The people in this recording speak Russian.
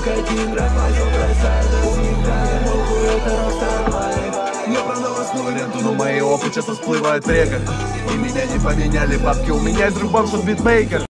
никотин, рэп, мазал, бросали. У них да, похуй, это ростовали. Я продал основу ленту, но мои опыты часто всплывают в реках. И меня не поменяли бабки, у меня из рук бомж от битмейкер.